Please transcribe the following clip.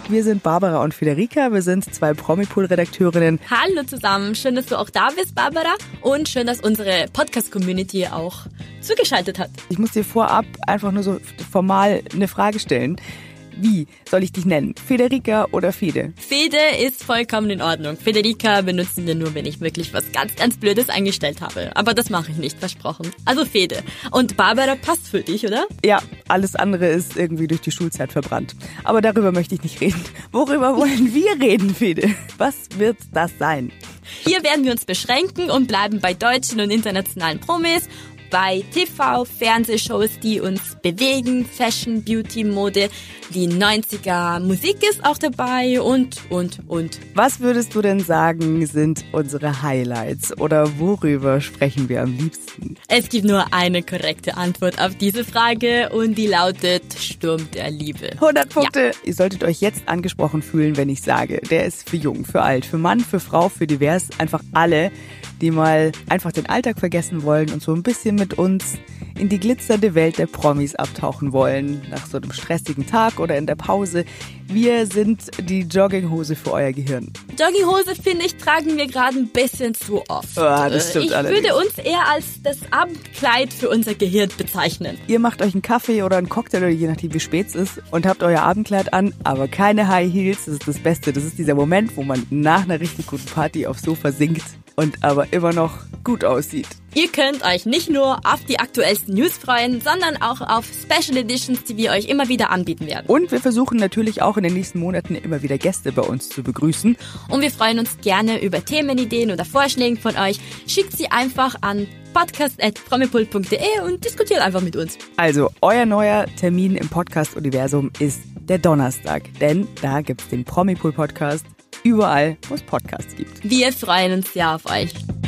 Wir sind Barbara und Federica. Wir sind 2 Promipool-Redakteurinnen. Hallo zusammen, schön, dass du auch da bist, Barbara. Und schön, dass unsere Podcast-Community auch zugeschaltet hat. Ich muss dir vorab einfach nur so formal eine Frage stellen. Wie soll ich dich nennen? Federica oder Fede? Fede ist vollkommen in Ordnung. Federica benutzen wir nur, wenn ich wirklich was ganz, ganz Blödes eingestellt habe. Aber das mache ich nicht, versprochen. Also Fede. Und Barbara passt für dich, oder? Ja, alles andere ist irgendwie durch die Schulzeit verbrannt. Aber darüber möchte ich nicht reden. Worüber wollen wir reden, Fede? Was wird das sein? Hier werden wir uns beschränken und bleiben bei deutschen und internationalen Promis, bei TV, Fernsehshows, die uns bewegen, Fashion, Beauty, Mode, die 90er Musik ist auch dabei und. Was würdest du denn sagen, sind unsere Highlights oder worüber sprechen wir am liebsten? Es gibt nur eine korrekte Antwort auf diese Frage und die lautet Sturm der Liebe. 100 Punkte! Ja. Ihr solltet euch jetzt angesprochen fühlen, wenn ich sage, der ist für jung, für alt, für Mann, für Frau, für divers, einfach alle, die mal einfach den Alltag vergessen wollen und so ein bisschen mit uns in die glitzernde Welt der Promis abtauchen wollen, nach so einem stressigen Tag oder in der Pause. Wir sind die Jogginghose für euer Gehirn. Jogginghose, finde ich, tragen wir gerade ein bisschen zu oft. Das stimmt ich allerdings. würde uns eher als das Abendkleid für unser Gehirn bezeichnen. Ihr macht euch einen Kaffee oder einen Cocktail oder je nachdem wie spät es ist und habt euer Abendkleid an, aber keine High Heels. Das ist das Beste. Das ist dieser Moment, wo man nach einer richtig guten Party aufs Sofa sinkt und aber immer noch gut aussieht. Ihr könnt euch nicht nur auf die aktuellsten News freuen, sondern auch auf Special Editions, die wir euch immer wieder anbieten werden. Und wir versuchen natürlich auch in den nächsten Monaten immer wieder Gäste bei uns zu begrüßen. Und wir freuen uns gerne über Themenideen oder Vorschläge von euch. Schickt sie einfach an podcast@promipool.de und diskutiert einfach mit uns. Also, euer neuer Termin im Podcast-Universum ist der Donnerstag, denn da gibt's den Promipool-Podcast überall, wo es Podcasts gibt. Wir freuen uns sehr auf euch.